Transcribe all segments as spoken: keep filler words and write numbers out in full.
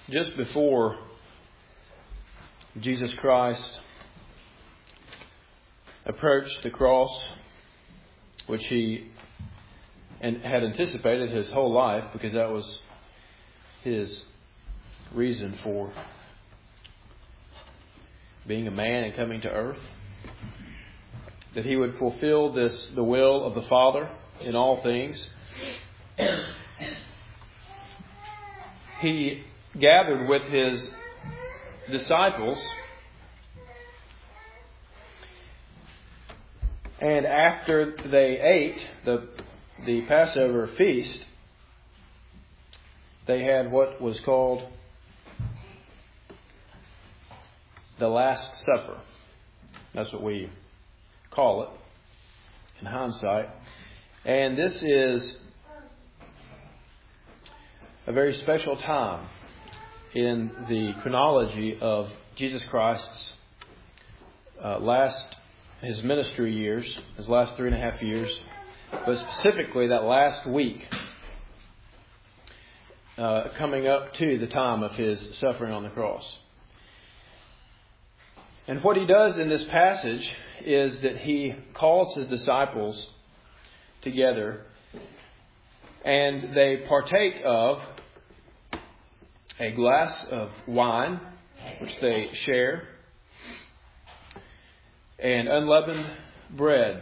just before Jesus Christ approached the cross, which he and had anticipated his whole life, because that was his reason for being a man and coming to earth, that he would fulfill this the will of the Father in all things. He gathered with his disciples, and after they ate the the Passover feast, they had what was called the Last Supper. That's what we call it in hindsight. And this is a very special time in the chronology of Jesus Christ's uh, last, his ministry years, his last three and a half years, but specifically that last week uh, coming up to the time of his suffering on the cross. And what he does in this passage is that he calls his disciples together and they partake of a glass of wine, which they share, and unleavened bread.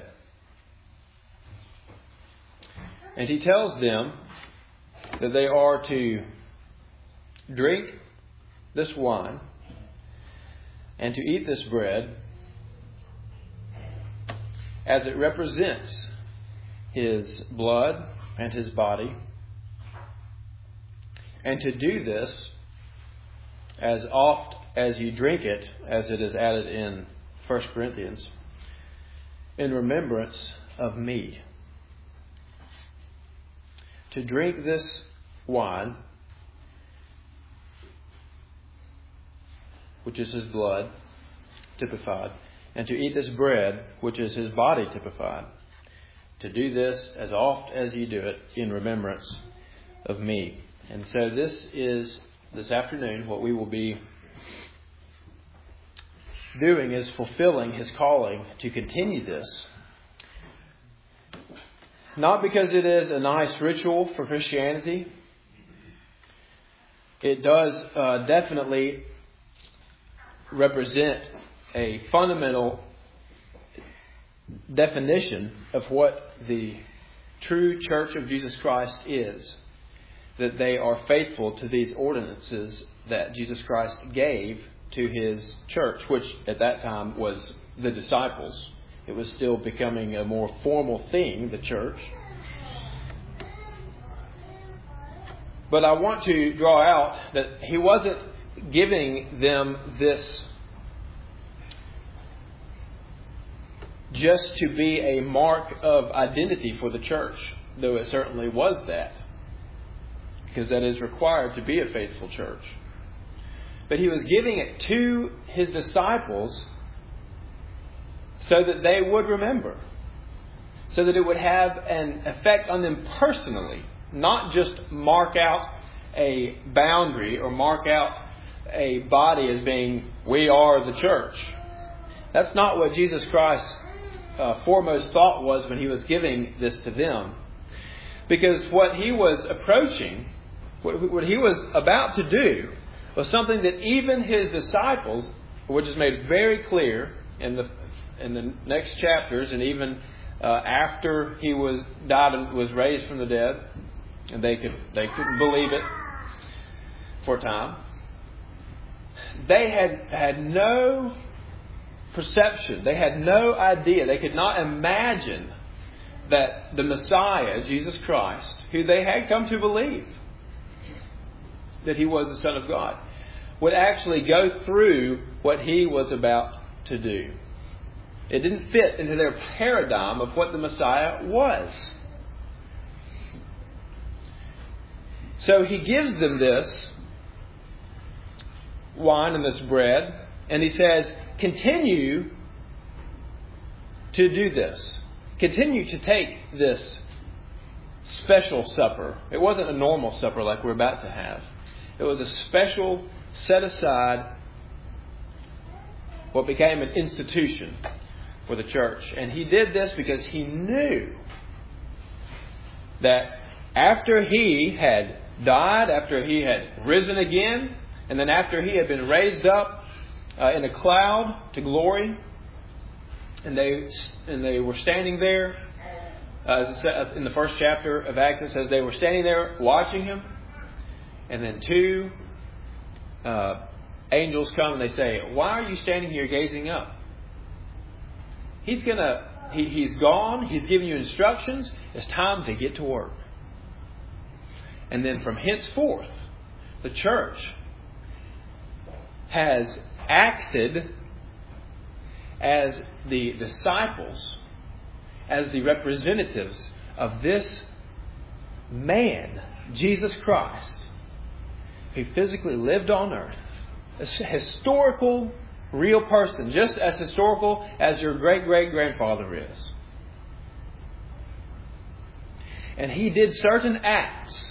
And he tells them that they are to drink this wine and to eat this bread as it represents his blood and his body, and to do this as oft as you drink it, as it is added in First Corinthians, in remembrance of me. To drink this wine, which is his blood typified, and to eat this bread, which is his body typified. To do this as oft as you do it in remembrance of me. And so this is, this afternoon, what we will be doing is fulfilling his calling to continue this. Not because it is a nice ritual for Christianity. It does uh, definitely represent a fundamental definition of what the true Church of Jesus Christ is. That they are faithful to these ordinances that Jesus Christ gave to his church, which at that time was the disciples. It was still becoming a more formal thing, the church. But I want to draw out that he wasn't giving them this just to be a mark of identity for the church, though it certainly was that, because that is required to be a faithful church. But he was giving it to his disciples so that they would remember, so that it would have an effect on them personally, not just mark out a boundary or mark out a body as being, we are the church. That's not what Jesus Christ's uh, foremost thought was when he was giving this to them. Because what he was approaching, what, what he was about to do, was something that even his disciples, which is made very clear in the in the next chapters, and even uh, after he was died and was raised from the dead, and they could they couldn't believe it for a time. They had had no perception. They had no idea. They could not imagine that the Messiah, Jesus Christ, who they had come to believe that he was the Son of God, would actually go through what he was about to do. It didn't fit into their paradigm of what the Messiah was. So he gives them this wine and this bread, and he says, continue to do this. Continue to take this special supper. It wasn't a normal supper like we're about to have. It was a special, set aside, what became an institution for the church. And he did this because he knew that after he had died, after he had risen again, and then after he had been raised up uh, in a cloud to glory, and they and they were standing there, uh, as it said in the first chapter of Acts, it says they were standing there watching him, and then two uh, angels come and they say, "Why are you standing here gazing up? He's gonna, he, he's gone. He's giving you instructions. It's time to get to work." And then from henceforth, the church has acted as the disciples, as the representatives of this man, Jesus Christ, who physically lived on earth, a historical, real person, just as historical as your great-great-grandfather is. And he did certain acts.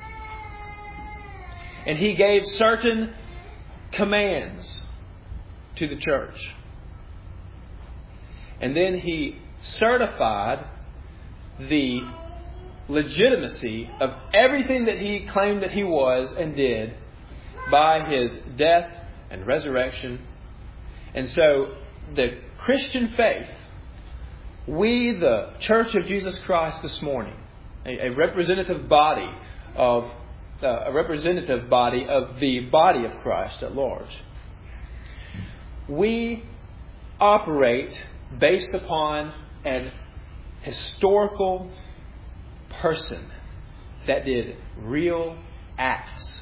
And he gave certain commands to the church. And then he certified the legitimacy of everything that he claimed that he was and did by his death and resurrection. And so the Christian faith, we, the Church of Jesus Christ this morning, a, a representative body of uh, a representative body of the body of Christ at large, we operate based upon an historical person that did real acts.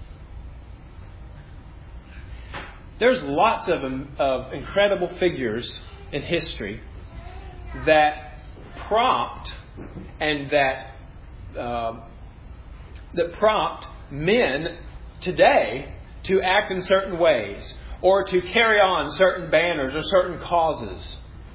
There's lots of, of incredible figures in history that prompt and that uh, that prompt men today to act in certain ways or to carry on certain banners or certain causes.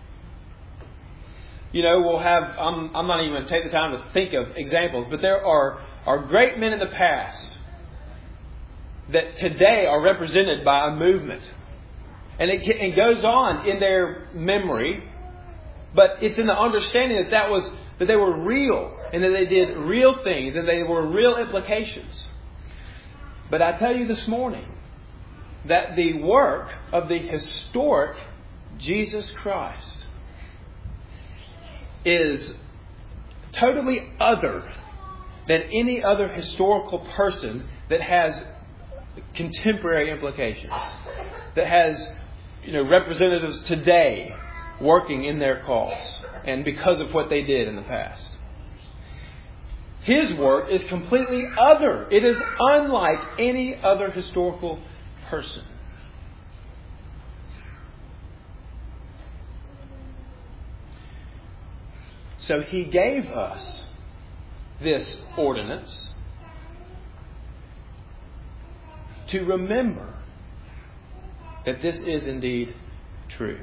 You know, we'll have, I'm, I'm not even going to take the time to think of examples, but there are, are great men in the past that today are represented by a movement. And it, it goes on in their memory, but it's in the understanding that that was that they were real and that they did real things and they were real implications. But I tell you this morning that the work of the historic Jesus Christ is totally other than any other historical person that has contemporary implications, that has, you know, representatives today working in their cause and because of what they did in the past. His work is completely other. It is unlike any other historical person. So he gave us this ordinance to remember that this is indeed true.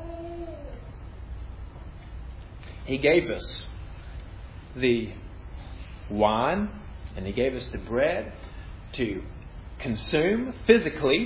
He gave us the wine and He gave us the bread to consume physically,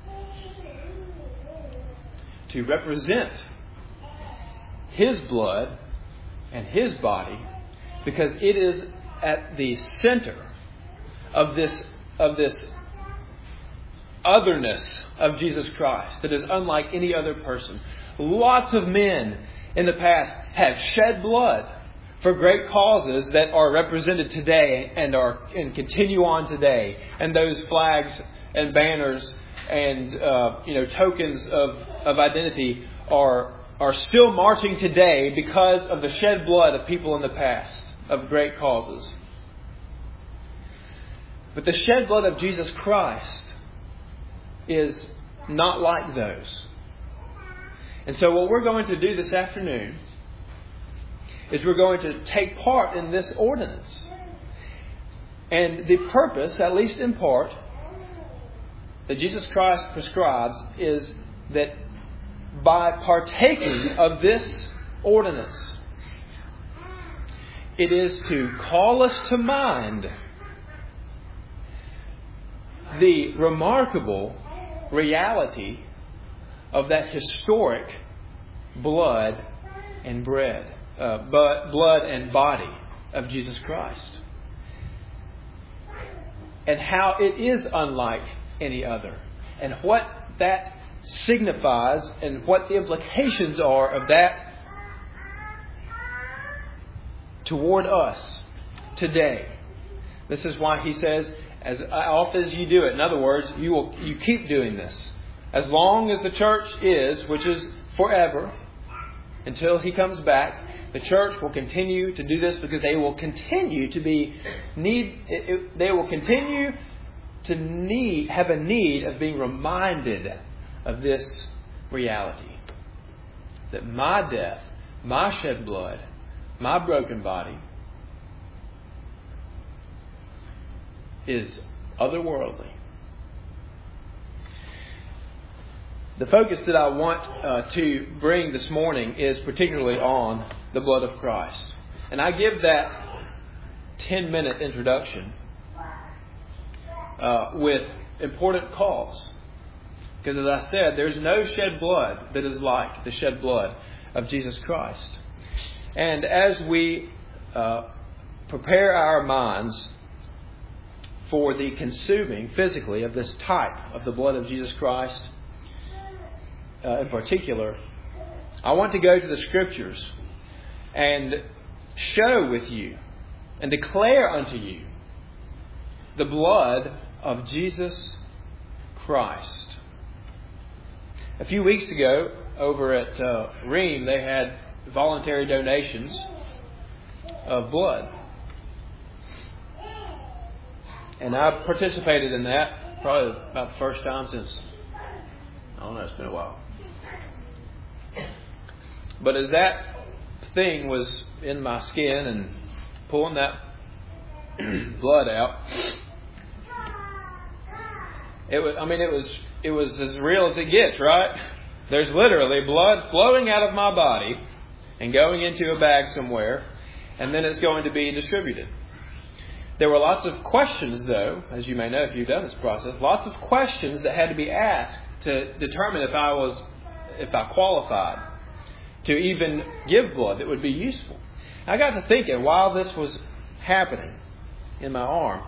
to represent His blood and His body, because it is at the center of this of this otherness of Jesus Christ that is unlike any other person. Lots of men in the past have shed blood for great causes that are represented today and are and continue on today. And those flags and banners and uh, you know tokens of, of identity are are still marching today because of the shed blood of people in the past of great causes. But the shed blood of Jesus Christ is not like those. And so what we're going to do this afternoon is we're going to take part in this ordinance. And the purpose, at least in part, that Jesus Christ prescribes is that by partaking of this ordinance, it is to call us to mind the remarkable reality of that historic blood and bread, uh, but blood and body of Jesus Christ. And how it is unlike any other. And what that signifies and what the implications are of that toward us today. This is why he says, as often as you do it, in other words, you will you keep doing this. As long as the church is, which is forever, until he comes back, the church will continue to do this because they will continue to be need. It, it, they will continue to need have a need of being reminded of this reality, that my death, my shed blood, my broken body is otherworldly. The focus that I want uh, to bring this morning is particularly on the blood of Christ. And I give that ten-minute introduction uh, with important cause. Because as I said, there's no shed blood that is like the shed blood of Jesus Christ. And as we uh, prepare our minds for the consuming physically of this type of the blood of Jesus Christ, Uh, in particular, I want to go to the Scriptures and show with you and declare unto you the blood of Jesus Christ. A few weeks ago, over at uh, Ream, they had voluntary donations of blood. And I participated in that probably about the first time since, I don't know, it's been a while. But as that thing was in my skin and pulling that blood out, it was, I mean, it was, it was as real as it gets, right? There's literally blood flowing out of my body and going into a bag somewhere, and then it's going to be distributed. There were lots of questions, though, as you may know if you've done this process, lots of questions that had to be asked to determine if I was, if I qualified to even give blood that would be useful. I got to thinking while this was happening in my arm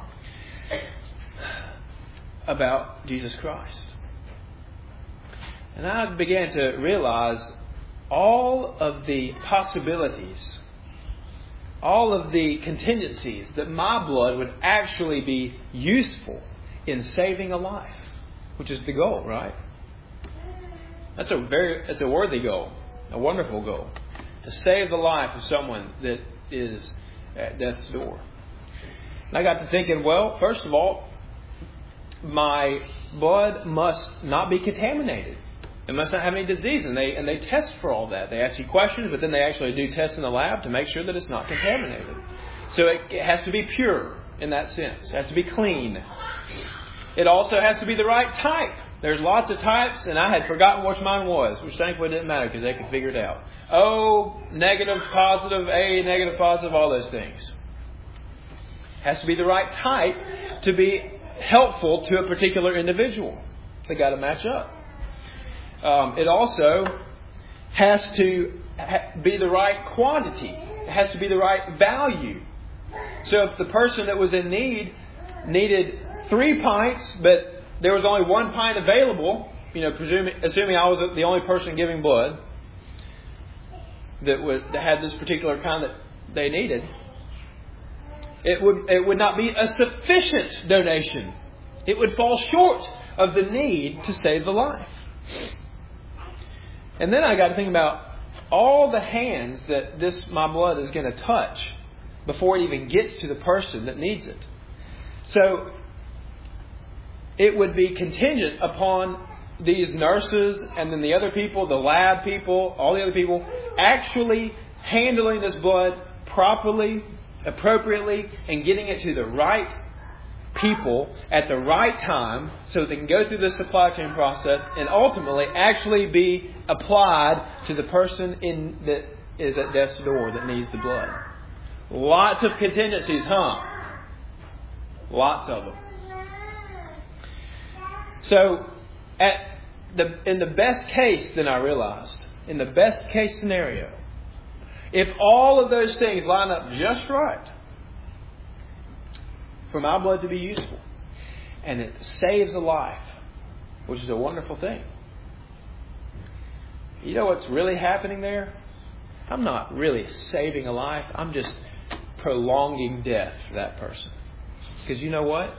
about Jesus Christ. And I began to realize all of the possibilities, all of the contingencies that my blood would actually be useful in saving a life, which is the goal, right? That's a very, it's a worthy goal. A wonderful goal, to save the life of someone that is at death's door. And I got to thinking, well, first of all, my blood must not be contaminated. It must not have any disease. And they and they test for all that. They ask you questions, but then they actually do tests in the lab to make sure that it's not contaminated. So it, it has to be pure in that sense. It has to be clean. It also has to be the right type. There's lots of types, and I had forgotten which mine was, which thankfully didn't matter because they could figure it out. O, negative, positive, A, negative, positive, all those things. Has to be the right type to be helpful to a particular individual. They got to match up. Um, it also has to ha- be the right quantity. It has to be the right value. So if the person that was in need needed three pints, but there was only one pint available, you know, presuming, assuming I was the only person giving blood that would that had this particular kind that they needed, it would it would not be a sufficient donation. It would fall short of the need to save the life. And then I got to think about all the hands that this my blood is going to touch before it even gets to the person that needs it. So it would be contingent upon these nurses and then the other people, the lab people, all the other people, actually handling this blood properly, appropriately, and getting it to the right people at the right time so that they can go through the supply chain process and ultimately actually be applied to the person in that is at death's door that needs the blood. Lots of contingencies, huh? Lots of them. So, at the in the best case, then I realized, in the best case scenario, if all of those things line up just right for my blood to be useful, and it saves a life, which is a wonderful thing. You know what's really happening there? I'm not really saving a life. I'm just prolonging death for that person. Because you know what?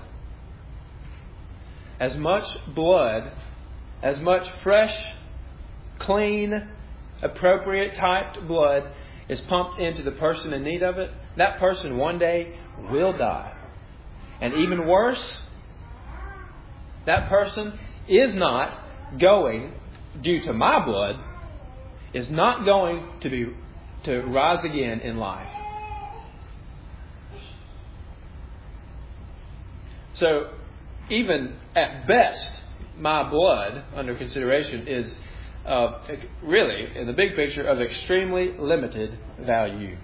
As much blood, as much fresh, clean, appropriate typed blood is pumped into the person in need of it, that person one day will die. And even worse, that person is not going, due to my blood, is not going to be to rise again in life. So, even at best, my blood under consideration is uh, really, in the big picture, of extremely limited value.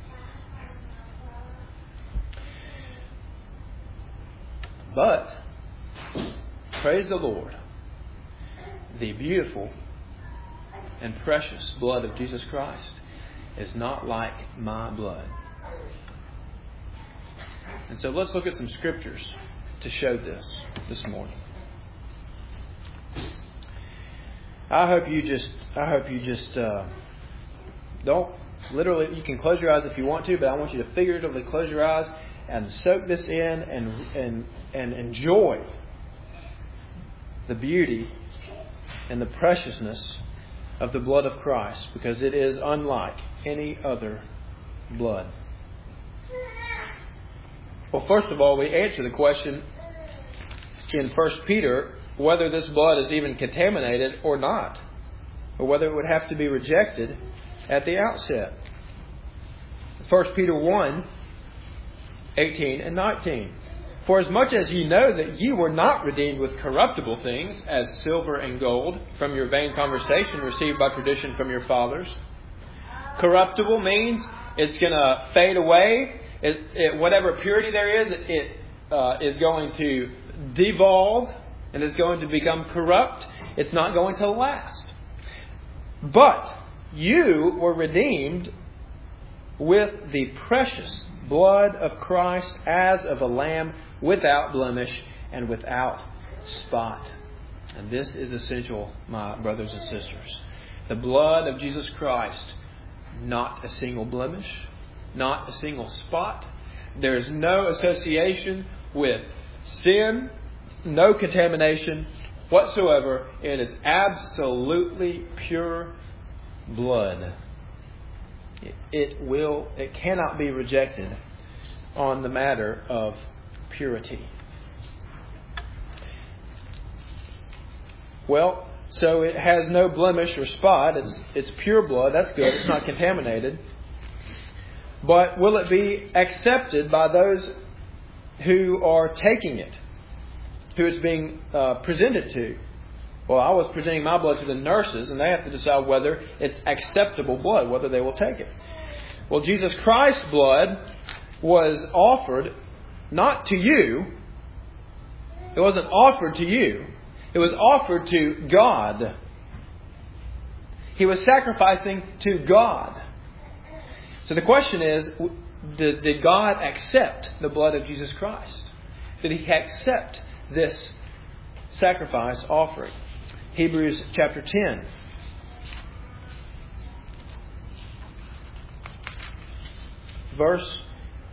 But, praise the Lord, the beautiful and precious blood of Jesus Christ is not like my blood. And so let's look at some scriptures to show this this morning. I hope you just, I hope you just uh, don't literally. You can close your eyes if you want to, but I want you to figuratively close your eyes and soak this in and and and enjoy the beauty and the preciousness of the blood of Christ, because it is unlike any other blood. Well, first of all, we answer the question in First Peter whether this blood is even contaminated or not, or whether it would have to be rejected at the outset. First Peter one, eighteen and nineteen. For as much as ye know that ye were not redeemed with corruptible things, as silver and gold, from your vain conversation received by tradition from your fathers. Corruptible means it's going to fade away. It, it, whatever purity there is, it, it uh, is going to devolve and is going to become corrupt. It's not going to last. But you were redeemed with the precious blood of Christ, as of a lamb, without blemish and without spot. And this is essential, my brothers and sisters. The blood of Jesus Christ, not a single blemish, not a single spot. There is no association with sin, no contamination whatsoever. It is absolutely pure blood. It will, it cannot be rejected on the matter of purity. Well, so it has no blemish or spot. It's it's pure blood. That's good. It's not contaminated. But will it be accepted by those who are taking it? Who it's being uh, presented to? Well, I was presenting my blood to the nurses, and they have to decide whether it's acceptable blood, whether they will take it. Well, Jesus Christ's blood was offered not to you. It wasn't offered to you. It was offered to God. He was sacrificing to God. So the question is, did, did God accept the blood of Jesus Christ? Did He accept this sacrifice offering? Hebrews chapter ten. Verse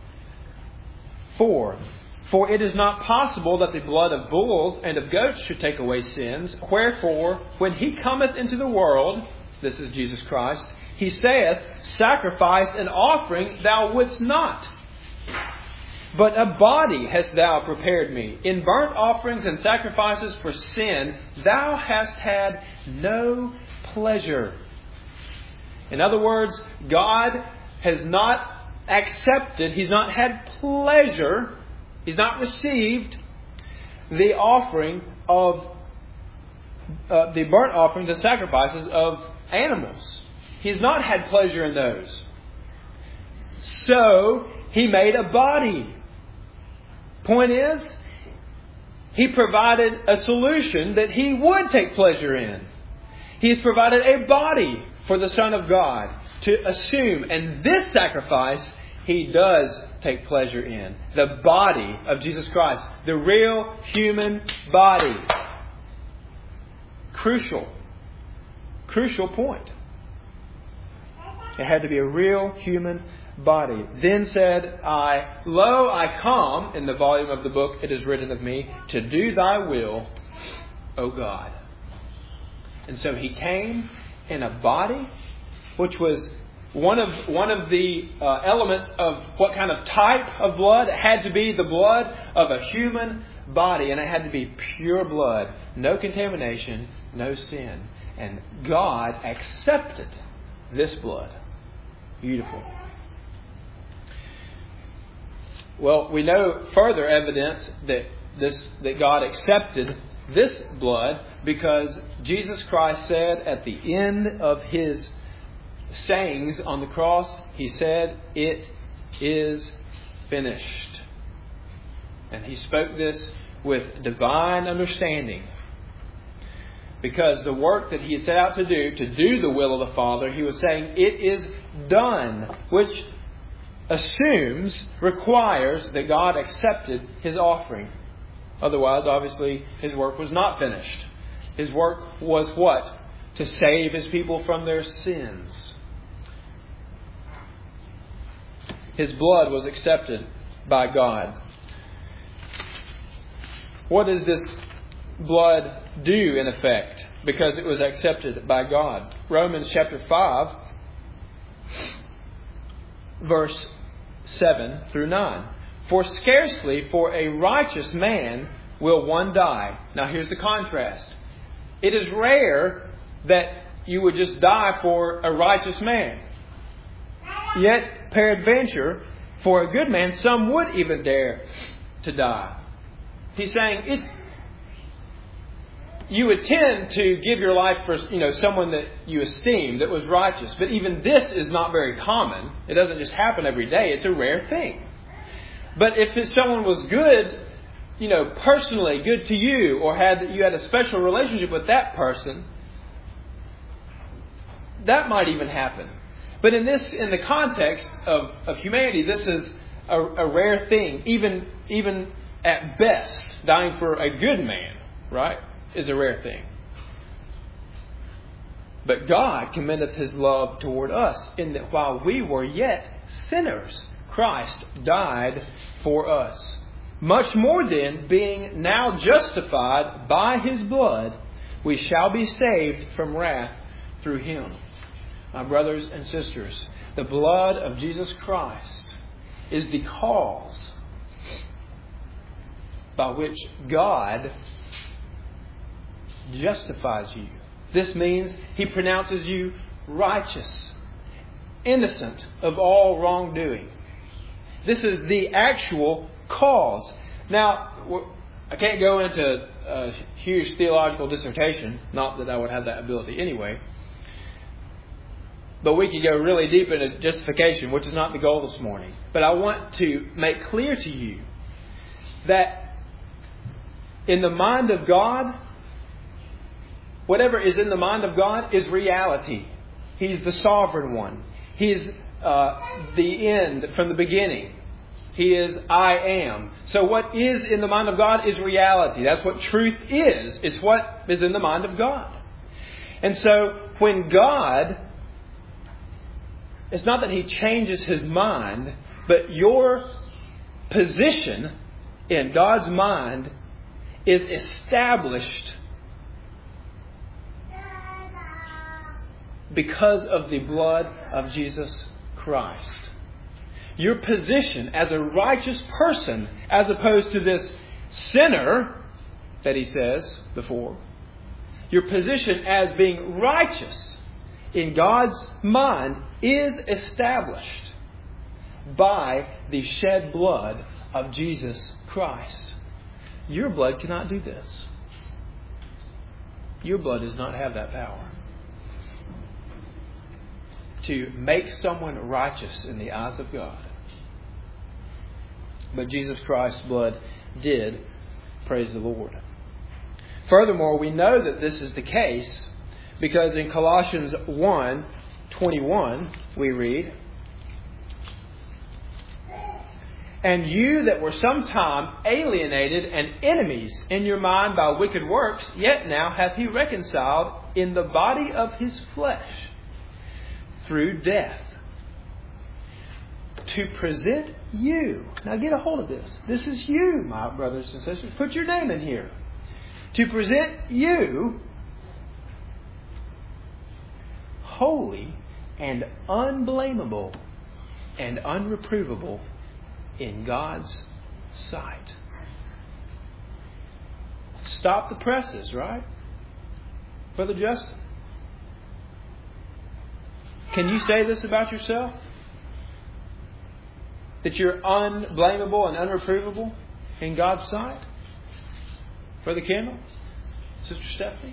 four. For it is not possible that the blood of bulls and of goats should take away sins. Wherefore, when He cometh into the world, this is Jesus Christ, He saith, Sacrifice and offering thou wouldst not, but a body hast thou prepared me. In burnt offerings and sacrifices for sin thou hast had no pleasure. In other words, God has not accepted, He's not had pleasure, He's not received the offering of uh, the burnt offerings and sacrifices of animals. He's not had pleasure in those. So He made a body. Point is, He provided a solution that He would take pleasure in. He's provided a body for the Son of God to assume. And this sacrifice He does take pleasure in. The body of Jesus Christ. The real human body. Crucial. Crucial point. It had to be a real human body. Then said I, Lo, I come, in the volume of the book it is written of me, to do Thy will, O God. And so He came in a body, which was one of one of the uh, elements of what kind of type of blood. It had to be the blood of a human body, and it had to be pure blood, no contamination, no sin. And God accepted this blood. Beautiful. Well, we know further evidence that this that God accepted this blood because Jesus Christ said at the end of His sayings on the cross, He said, "It is finished." And He spoke this with divine understanding. Because the work that He had set out to do, to do the will of the Father, He was saying, it is done. Which assumes, requires that God accepted His offering. Otherwise, obviously, His work was not finished. His work was what? To save His people from their sins. His blood was accepted by God. What does this blood do in effect? Because it was accepted by God. Romans chapter five, verse seven through nine. For scarcely for a righteous man will one die. Now here's the contrast. It is rare that you would just die for a righteous man. Yet, peradventure, for a good man, some would even dare to die. He's saying it's you would tend to give your life for, you know, someone that you esteem that was righteous. But even this is not very common. It doesn't just happen every day. It's a rare thing. But if someone was good, you know, personally good to you, or had you had a special relationship with that person, that might even happen. But in this, in the context of, of humanity, this is a, a rare thing. Even even at best, dying for a good man, right, is a rare thing. But God commendeth His love toward us, in that while we were yet sinners, Christ died for us. Much more then, being now justified by His blood, we shall be saved from wrath through Him. My brothers and sisters, the blood of Jesus Christ is the cause by which God justifies you. This means He pronounces you righteous, innocent of all wrongdoing. This is the actual cause. Now, I can't go into a huge theological dissertation, not that I would have that ability anyway. But we could go really deep into justification, which is not the goal this morning. But I want to make clear to you that in the mind of God, whatever is in the mind of God is reality. He's the sovereign one. He's uh, the end from the beginning. He is I am. So what is in the mind of God is reality. That's what truth is. It's what is in the mind of God. And so when God... It's not that He changes His mind, but your position in God's mind is established because of the blood of Jesus Christ. Your position as a righteous person, as opposed to this sinner that He says before, your position as being righteous in God's mind is established by the shed blood of Jesus Christ. Your blood cannot do this. Your blood does not have that power to make someone righteous in the eyes of God. But Jesus Christ's blood did Praise the Lord. Furthermore, we know that this is the case because in Colossians one twenty-one we read, "And you that were sometime alienated and enemies in your mind by wicked works, yet now hath He reconciled in the body of His flesh through death, to present you." Now get a hold of this. This is you, my brothers and sisters. Put your name in here. To present you holy and unblameable and unreprovable in God's sight. Stop the presses, right? Brother Justin, can you say this about yourself? That you're unblameable and unreprovable in God's sight? Brother Kendall? Sister Stephanie?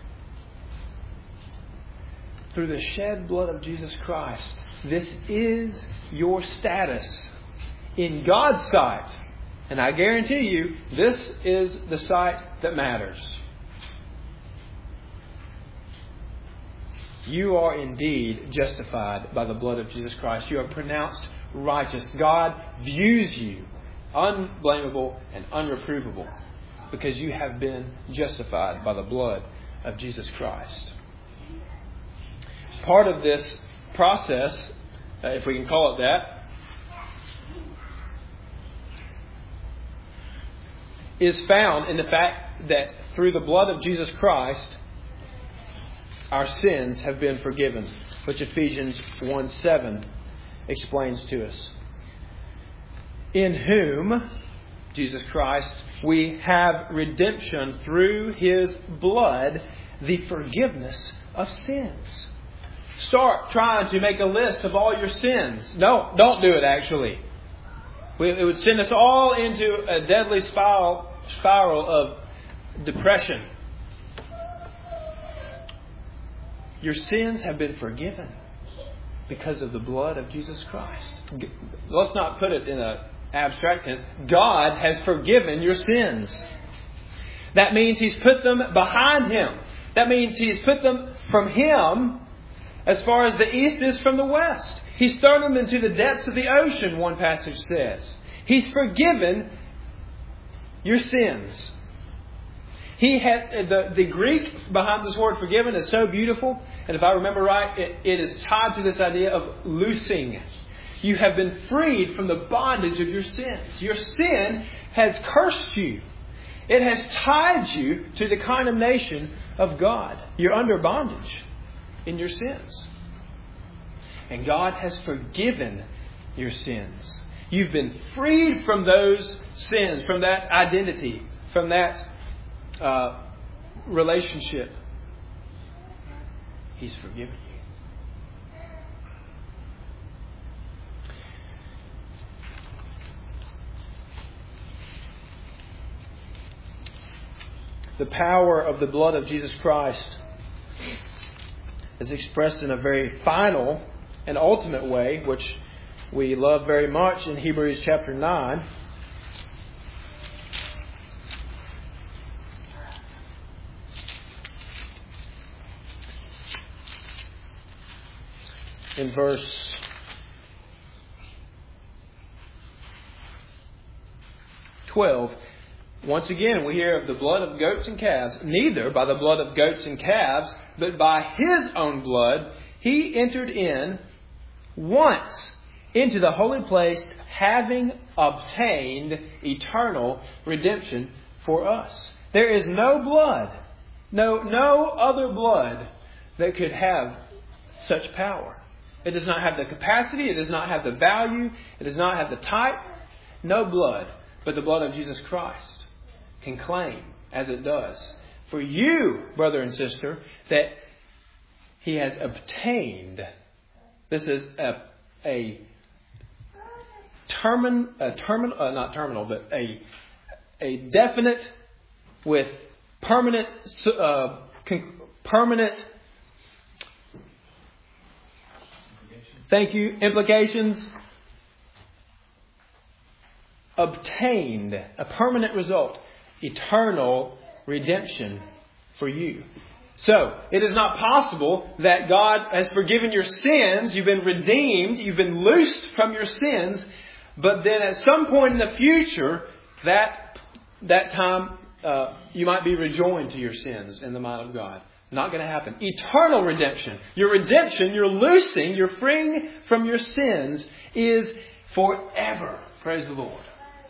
Through the shed blood of Jesus Christ, this is your status in God's sight. And I guarantee you, this is the sight that matters. You are indeed justified by the blood of Jesus Christ. You are pronounced righteous. God views you unblameable and unreprovable because you have been justified by the blood of Jesus Christ. Part of this process, if we can call it that, is found in the fact that through the blood of Jesus Christ, our sins have been forgiven, which Ephesians one seven explains to us. In whom, Jesus Christ, we have redemption through His blood, the forgiveness of sins. Start trying to make a list of all your sins. No, don't do it actually. It would send us all into a deadly spiral, spiral of depression. Your sins have been forgiven because of the blood of Jesus Christ. Let's not put it in an abstract sense. God has forgiven your sins. That means He's put them behind Him. That means He's put them from Him as far as the east is from the west. He's thrown them into the depths of the ocean, one passage says. He's forgiven your sins. He had the, the Greek behind this word forgiven is so beautiful. And if I remember right, it, it is tied to this idea of loosing. You have been freed from the bondage of your sins. Your sin has cursed you. It has tied you to the condemnation of God. You're under bondage in your sins. And God has forgiven your sins. You've been freed from those sins, from that identity, from that uh, relationship. He's forgiven you. The power of the blood of Jesus Christ is expressed in a very final and ultimate way, which we love very much in Hebrews chapter nine. In verse twelve, once again we hear of the blood of goats and calves. Neither by the blood of goats and calves, but by His own blood, He entered in once into the holy place, having obtained eternal redemption for us. There is no blood, no, no other blood that could have such power. It does not have the capacity. It does not have the value. It does not have the type. No blood but the blood of Jesus Christ can claim, as it does, for you, brother and sister, that He has obtained. This is a a termin, a terminal, uh, not terminal, but a a definite with permanent, uh, con- permanent. Thank you. Implications. Obtained. A permanent result. eternal redemption for you. So, it is not possible that God has forgiven your sins, you've been redeemed, you've been loosed from your sins, but then at some point in the future, that that time uh, you might be rejoined to your sins in the mind of God. Not going to happen. Eternal redemption. Your redemption, your loosing, your freeing from your sins is forever. Praise the Lord.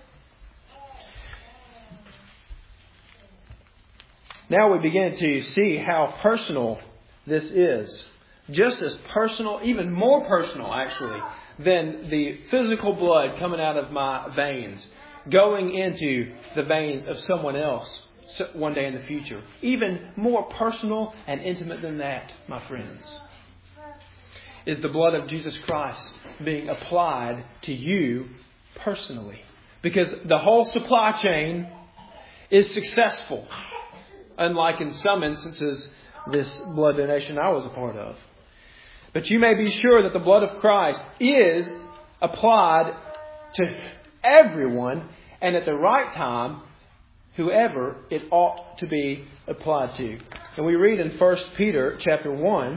Now we begin to see how personal this is. Just as personal, even more personal actually, than the physical blood coming out of my veins, going into the veins of someone else one day in the future. Even more personal and intimate than that, my friends, is the blood of Jesus Christ being applied to you personally. Because the whole supply chain is successful. Unlike in some instances, this blood donation I was a part of. But you may be sure that the blood of Christ is applied to everyone, and at the right time, whoever it ought to be applied to. And we read in First Peter chapter one,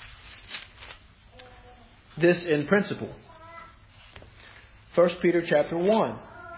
this in principle. First Peter chapter one,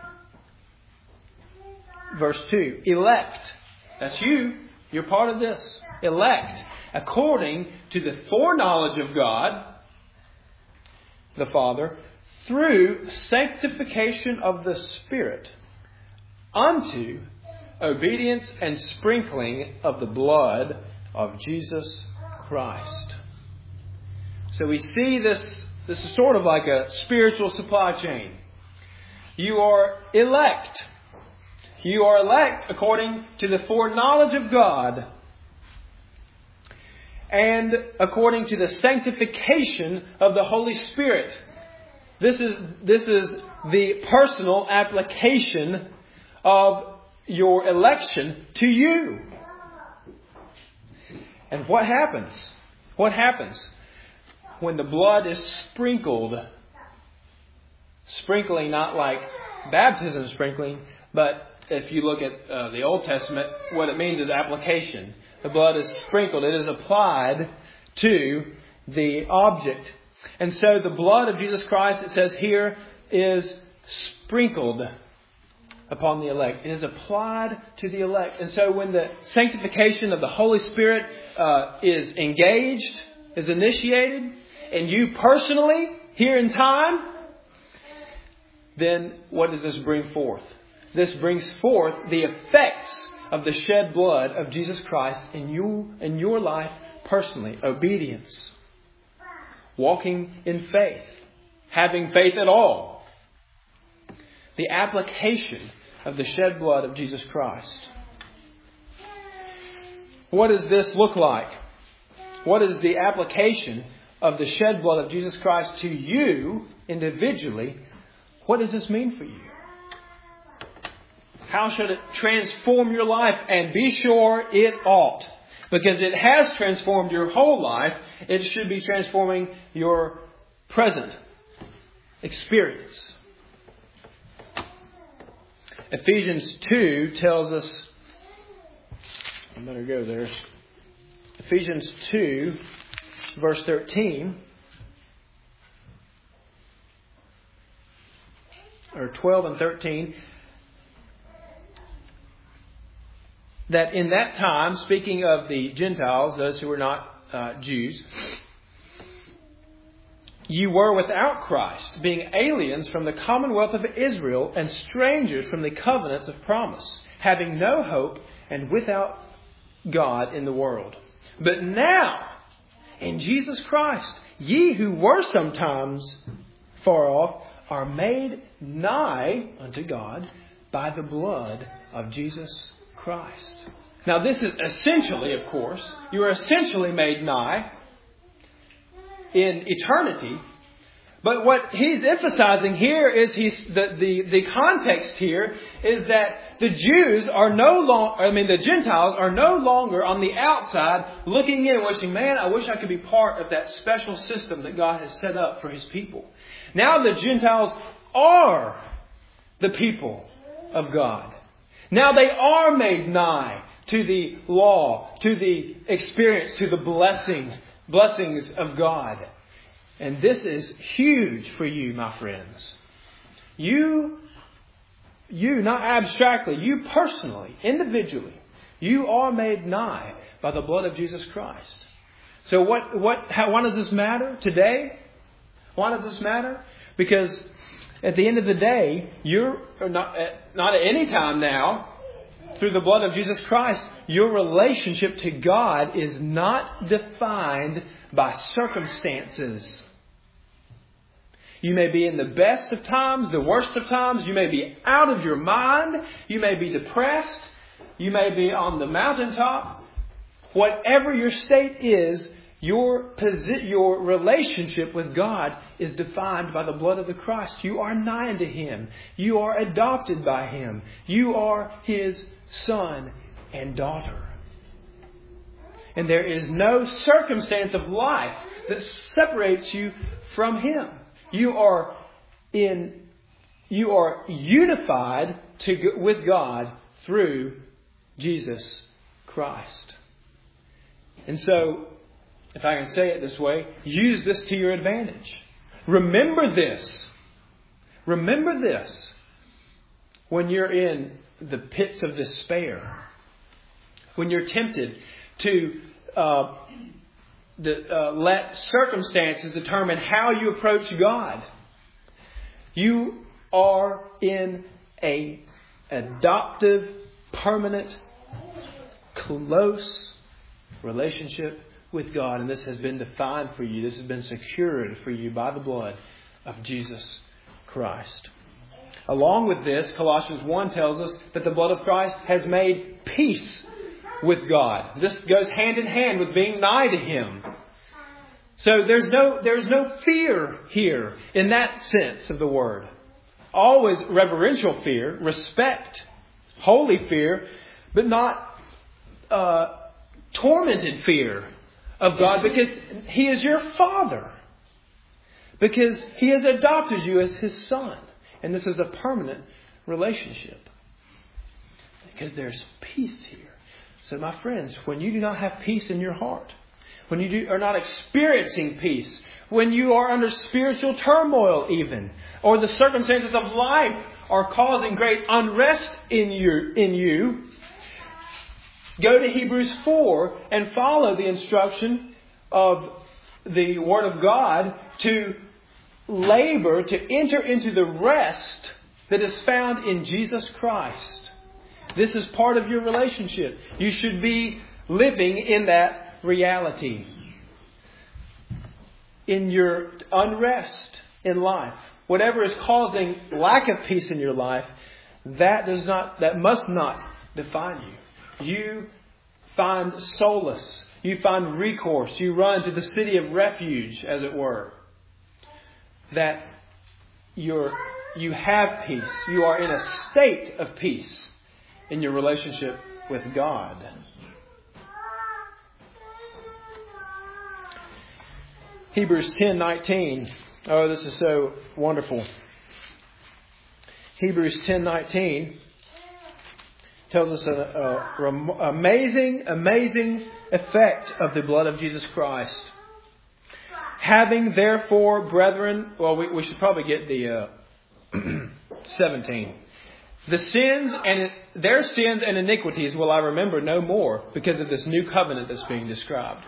verse two. Elect. That's you. You're part of this. Elect. According to the foreknowledge of God, the Father, through sanctification of the Spirit, unto obedience and sprinkling of the blood of Jesus Christ. So we see this, this is sort of like a spiritual supply chain. You are elect. You are elect according to the foreknowledge of God and according to the sanctification of the Holy Spirit. This is, this is the personal application of your election to you. And what happens? What happens when the blood is sprinkled? Sprinkling, not like baptism sprinkling, but if you look at uh, the Old Testament, what it means is application. The blood is sprinkled. It is applied to the object. And so the blood of Jesus Christ, it says here, is sprinkled upon the elect. It is applied to the elect. And so when the sanctification of the Holy Spirit uh, is engaged, is initiated, and you personally, here in time, then what does this bring forth? This brings forth the effects of the shed blood of Jesus Christ in you, in your life personally. Obedience. Walking in faith. Having faith at all. The application of the shed blood of Jesus Christ. What does this look like? What is the application of the shed blood of Jesus Christ to you individually? What does this mean for you? How should it transform your life? And be sure it ought. Because it has transformed your whole life. It should be transforming your present experience. Ephesians two tells us, I better go there. Ephesians two, verse thirteen, or twelve and thirteen, that in that time, speaking of the Gentiles, those who were not uh, Jews, you were without Christ, being aliens from the commonwealth of Israel and strangers from the covenants of promise, having no hope and without God in the world. But now, in Jesus Christ, ye who were sometimes far off are made nigh unto God by the blood of Jesus Christ. Now this is essentially, of course, you are essentially made nigh in eternity. But what he's emphasizing here is he's the, the, the context here is that the Jews are no longer, I mean the Gentiles are no longer on the outside looking in and wishing, man, I wish I could be part of that special system that God has set up for His people. Now the Gentiles are the people of God. Now they are made nigh to the law, to the experience, to the blessing, blessings of God. And this is huge for you, my friends. You, you, not abstractly, you personally, individually, you are made nigh by the blood of Jesus Christ. So what, what, how, why does this matter today? Why does this matter? Because at the end of the day, you're not at, not at any time now, through the blood of Jesus Christ, your relationship to God is not defined by circumstances. You may be in the best of times, the worst of times. You may be out of your mind. You may be depressed. You may be on the mountaintop. Whatever your state is, your posi- your relationship with God is defined by the blood of the Christ. You are nigh to Him. You are adopted by Him. You are His son and daughter. And there is no circumstance of life that separates you from Him. You are in, you are unified to, with God through Jesus Christ. And so, if I can say it this way, use this to your advantage. Remember this. Remember this when you're in the pits of despair. When you're tempted to uh, de- uh, let circumstances determine how you approach God. You are in a adoptive, permanent, close relationship with God. And this has been defined for you. This has been secured for you by the blood of Jesus Christ. Along with this, Colossians one tells us that the blood of Christ has made peace with God. This goes hand in hand with being nigh to Him. So there's no, there's no fear here in that sense of the word. Always reverential fear, respect, holy fear, but not uh, tormented fear of God, because He is your Father. Because He has adopted you as His Son. And this is a permanent relationship. Because there's peace here. So my friends, when you do not have peace in your heart, when you do, are not experiencing peace, when you are under spiritual turmoil even, or the circumstances of life are causing great unrest in you, in you, go to Hebrews four and follow the instruction of the Word of God to labor to enter into the rest that is found in Jesus Christ. This is part of your relationship. You should be living in that reality. In your unrest in life, whatever is causing lack of peace in your life, that does not, that must not define you. You find solace. You find recourse. You run to the city of refuge, as it were. That you're, you have peace. You are in a state of peace in your relationship with God. Hebrews ten nineteen. Oh, this is so wonderful. Hebrews ten nineteen tells us an amazing, amazing effect of the blood of Jesus Christ. Having therefore, brethren, well, we, we should probably get the uh, seventeen. The sins and their sins and iniquities will I remember no more, because of this new covenant that's being described.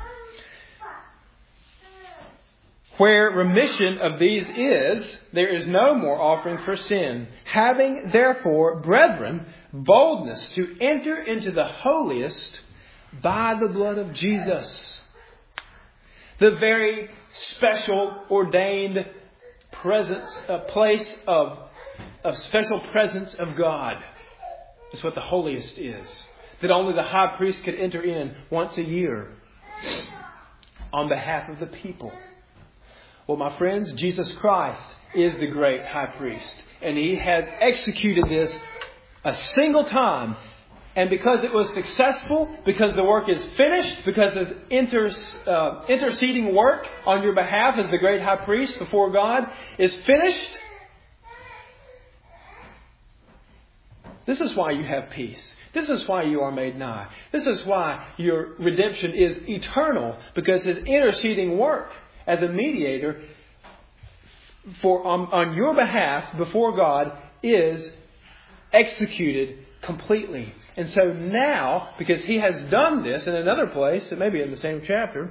Where remission of these is, there is no more offering for sin. Having therefore, brethren, boldness to enter into the holiest by the blood of Jesus. The very special, ordained presence, a place of, of special presence of God. Is what the holiest is. That only the high priest could enter in once a year on behalf of the people. Well, my friends, Jesus Christ is the great high priest. And He has executed this a single time. And because it was successful, because the work is finished, because His inter, uh, interceding work on your behalf as the great high priest before God is finished, This is why you have peace. This is why you are made nigh. This is why your redemption is eternal, because His interceding work as a mediator for on, on your behalf before God is executed completely. And so now, because He has done this in another place, it may be in the same chapter,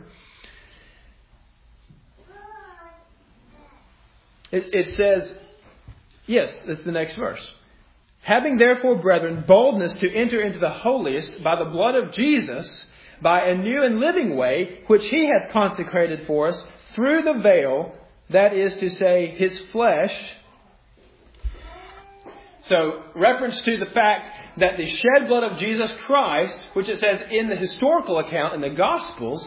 it, it says, yes, that's the next verse. Having therefore, brethren, boldness to enter into the holiest by the blood of Jesus, by a new and living way, which He hath consecrated for us through the veil, that is to say, His flesh. So, reference to the fact that the shed blood of Jesus Christ, which it says in the historical account in the Gospels,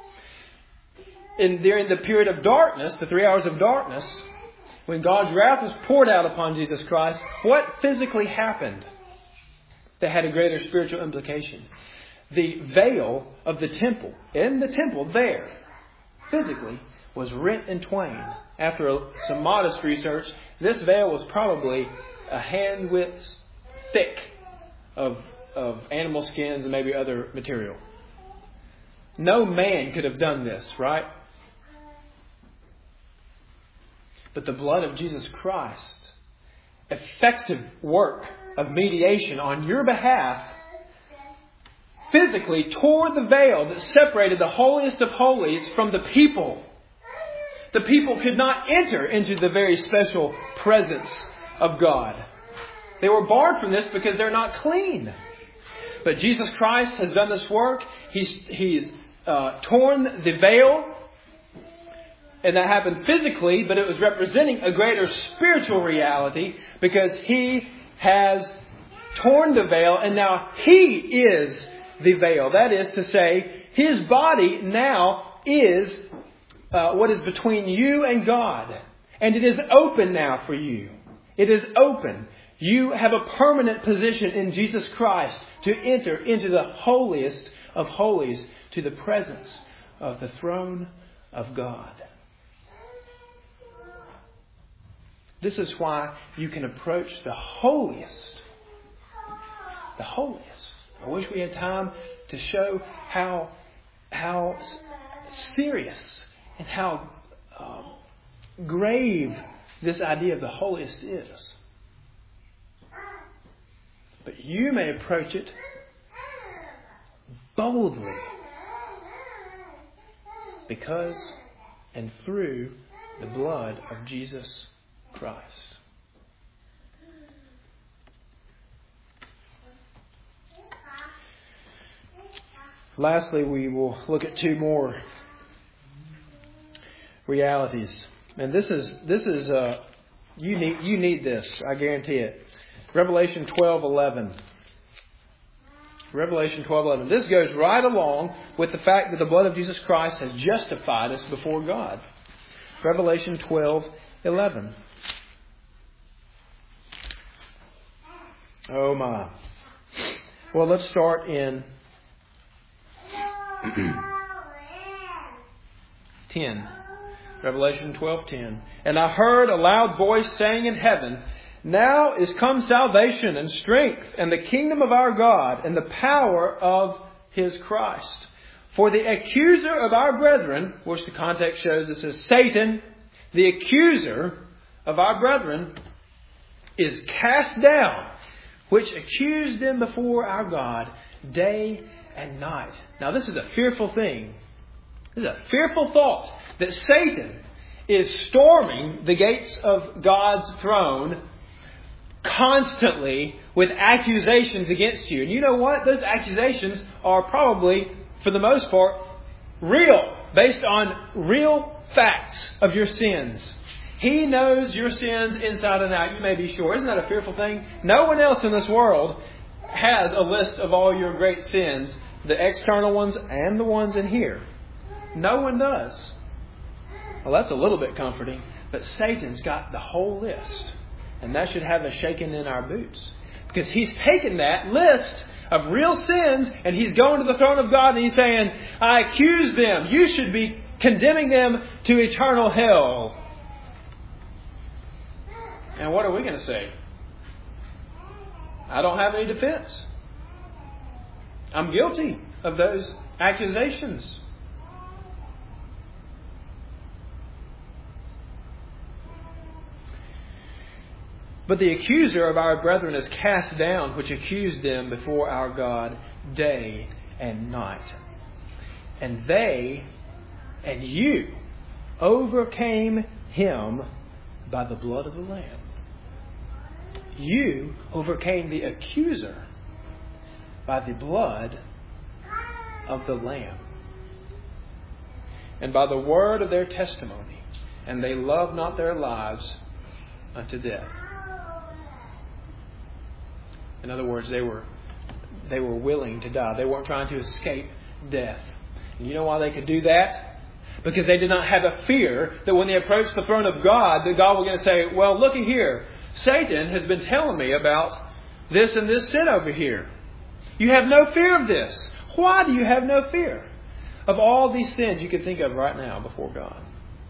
in during the period of darkness, the three hours of darkness, when God's wrath was poured out upon Jesus Christ, what physically happened that had a greater spiritual implication? The veil of the temple, in the temple there, physically, was rent in twain. After some modest research, this veil was probably a hand width thick of, of animal skins and maybe other material. No man could have done this, right? But the blood of Jesus Christ, effective work of mediation on your behalf, physically tore the veil that separated the holiest of holies from the people. The people could not enter into the very special presence of God. They were barred from this because they're not clean. But Jesus Christ has done this work. He's, he's uh, torn the veil. And that happened physically, but it was representing a greater spiritual reality because He has torn the veil and now He is the veil. That is to say, His body now is uh, what is between you and God. And it is open now for you. It is open. You have a permanent position in Jesus Christ to enter into the holiest of holies, to the presence of the throne of God. This is why you can approach the holiest. The holiest. I wish we had time to show how, how serious and how um, grave this idea of the holiest is. But you may approach it boldly because and through the blood of Jesus Christ. Lastly, we will look at two more realities, and this is this is uh, you need you need this. I guarantee it. Revelation twelve eleven. Revelation twelve eleven. This goes right along with the fact that the blood of Jesus Christ has justified us before God. Revelation twelve eleven. Oh my. Well, let's start in ten. Revelation twelve ten. And I heard a loud voice saying in heaven, now is come salvation and strength and the kingdom of our God and the power of His Christ. For the accuser of our brethren, which the context shows this is Satan, the accuser of our brethren is cast down, which accused them before our God day and night. Now this is a fearful thing. This is a fearful thought that Satan is storming the gates of God's throne constantly with accusations against you. And you know what? Those accusations are probably, for the most part, real, based on real facts of your sins. He knows your sins inside and out, you may be sure. Isn't that a fearful thing? No one else in this world has a list of all your great sins, the external ones and the ones in here. No one does. Well, that's a little bit comforting, but Satan's got the whole list. And that should have us shaking in our boots. Because he's taken that list of real sins and he's going to the throne of God and he's saying, I accuse them. You should be condemning them to eternal hell. And what are we going to say? I don't have any defense. I'm guilty of those accusations. But the accuser of our brethren is cast down, which accused them before our God day and night. And they and you overcame him by the blood of the Lamb. You overcame the accuser by the blood of the Lamb, and by the word of their testimony, and they loved not their lives unto death. In other words, they were they were willing to die. They weren't trying to escape death. And you know why they could do that? Because they did not have a fear that when they approached the throne of God, that God was going to say, well, looky here. Satan has been telling me about this and this sin over here. You have no fear of this. Why do you have no fear of all these sins you can think of right now before God?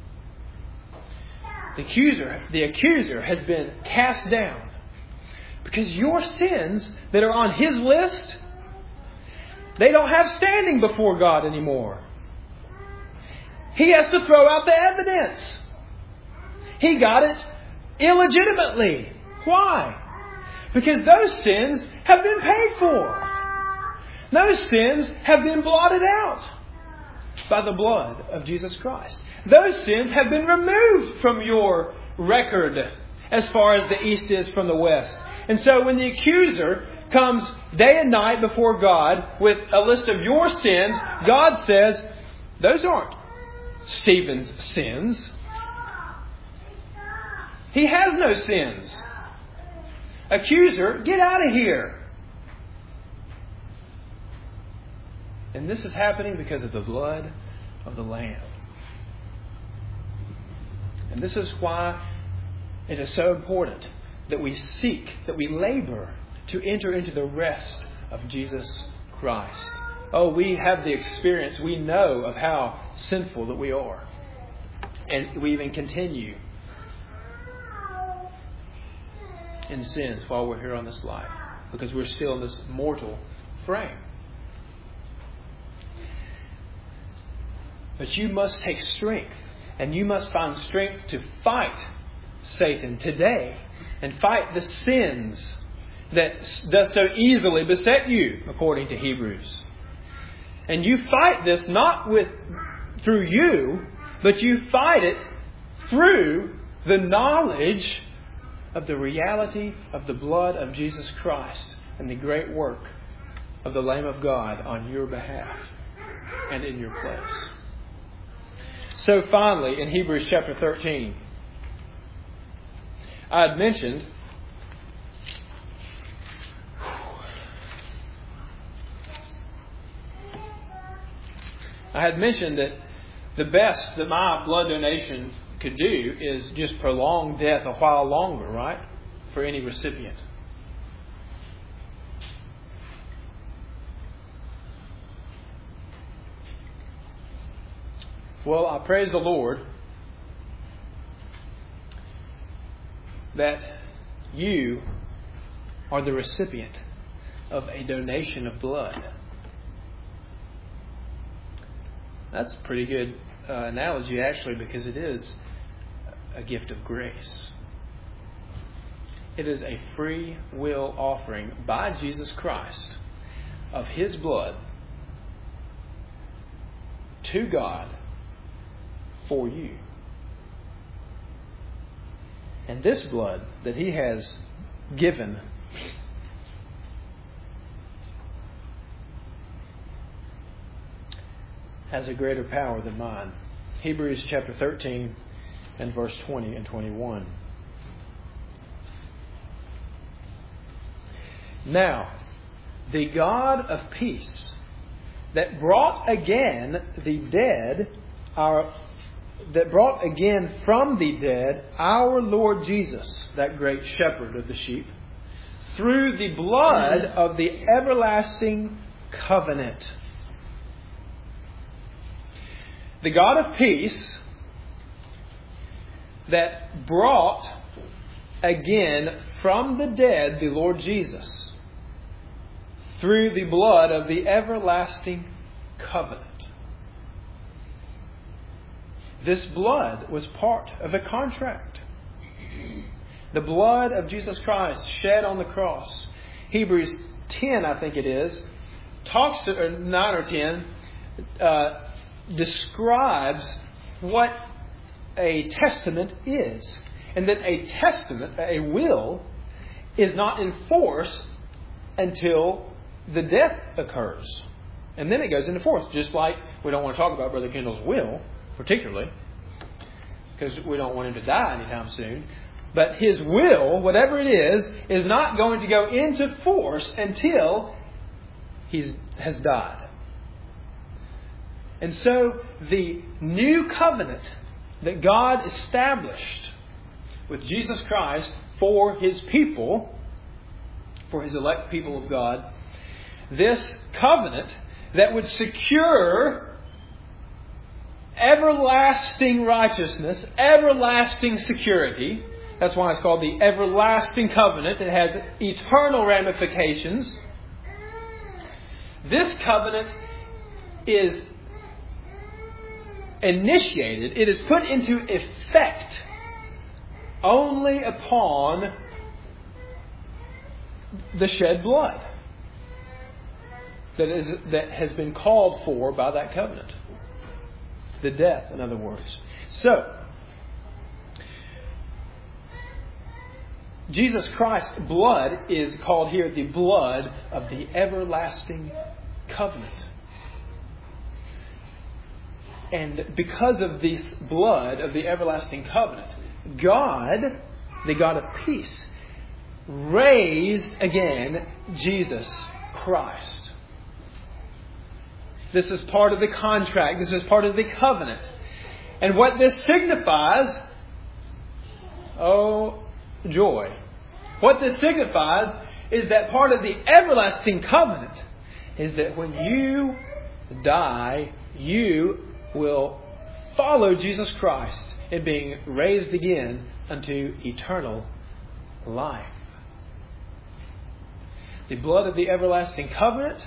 The accuser, the accuser has been cast down because your sins that are on his list, they don't have standing before God anymore. He has to throw out the evidence. He got it illegitimately. Why? Because those sins have been paid for. Those sins have been blotted out by the blood of Jesus Christ. Those sins have been removed from your record as far as the east is from the west. And so when the accuser comes day and night before God with a list of your sins, God says, those aren't Stephen's sins. He has no sins. Accuser, get out of here. And this is happening because of the blood of the Lamb. And this is why it is so important that we seek, that we labor to enter into the rest of Jesus Christ. Oh, we have the experience. We know of how sinful that we are. And we even continue in sins while we're here on this life, because we're still in this mortal frame. But you must take strength, and you must find strength to fight Satan today and fight the sins that does so easily beset you, according to Hebrews. And you fight this not with through you, but you fight it through the knowledge of the reality of the blood of Jesus Christ and the great work of the Lamb of God on your behalf and in your place. So finally, in Hebrews chapter thirteen, I had mentioned I had mentioned that the best that my blood donation could do is just prolong death a while longer, right? For any recipient. Well, I praise the Lord that you are the recipient of a donation of blood. That's a pretty good uh, analogy, actually, because it is a gift of grace. It is a free will offering by Jesus Christ of His blood to God for you. And this blood that He has given has a greater power than mine. Hebrews chapter thirteen and verse twenty and twenty-one. Now, the God of peace that brought again the dead, our that brought again from the dead our Lord Jesus, that great shepherd of the sheep, through the blood of the everlasting covenant. The God of peace that brought again from the dead the Lord Jesus, through the blood of the everlasting covenant. This blood was part of a contract. The blood of Jesus Christ shed on the cross. Hebrews ten, I think it is, talks to, or nine or ten, uh, describes what a testament is. And that a testament, a will, is not in force until the death occurs. And then it goes into force. Just like we don't want to talk about Brother Kendall's will, particularly, because we don't want him to die anytime soon. But his will, whatever it is, is not going to go into force until he has died. And so the new covenant that God established with Jesus Christ for His people, for His elect people of God, this covenant that would secure everlasting righteousness, everlasting security. That's why it's called the everlasting covenant. It has eternal ramifications. This covenant is initiated, it is put into effect only upon the shed blood that is that has been called for by that covenant. The death, in other words. So, Jesus Christ's blood is called here the blood of the everlasting covenant. And because of this blood of the everlasting covenant, God, the God of peace, raised again Jesus Christ. This is part of the contract. This is part of the covenant. And what this signifies, oh joy, what this signifies is that part of the everlasting covenant is that when you die, you will follow Jesus Christ in being raised again unto eternal life. The blood of the everlasting covenant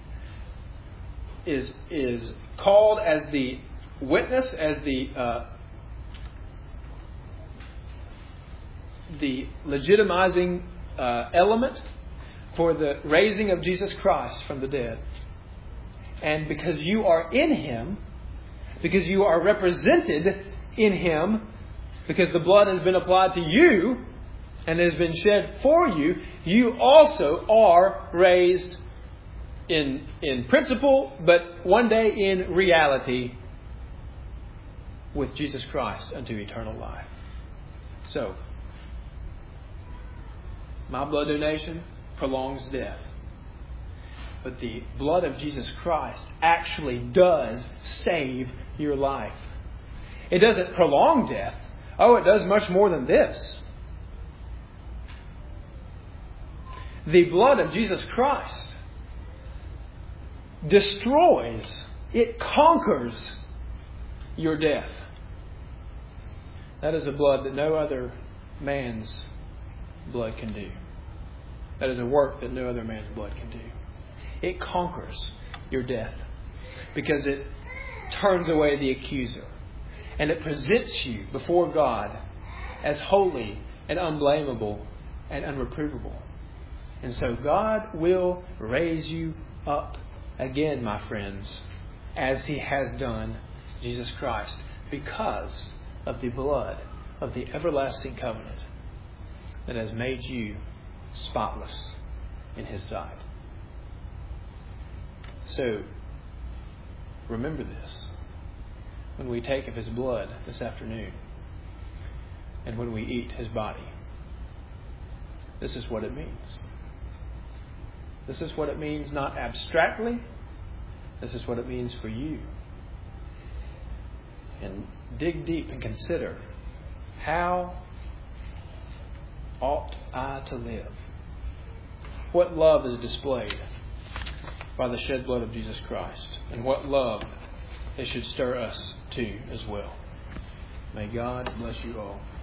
is is called as the witness, as the uh, the legitimizing uh, element for the raising of Jesus Christ from the dead. And because you are in Him, because you are represented in Him, because the blood has been applied to you and has been shed for you, you also are raised in in principle, but one day in reality with Jesus Christ unto eternal life. So, my blood donation prolongs death. But the blood of Jesus Christ actually does save your life. It doesn't prolong death. Oh, it does much more than this. The blood of Jesus Christ destroys, it conquers your death. That is a blood that no other man's blood can do. That is a work that no other man's blood can do. It conquers your death because it turns away the accuser and it presents you before God as holy and unblameable and unreprovable. And so God will raise you up again, my friends, as He has done Jesus Christ, because of the blood of the everlasting covenant that has made you spotless in His sight. So, remember this when we take of His blood this afternoon and when we eat His body. This is what it means. This is what it means, not abstractly. This is what it means for you. And dig deep and consider, how ought I to live? What love is displayed by the shed blood of Jesus Christ? And what love it should stir us to as well. May God bless you all.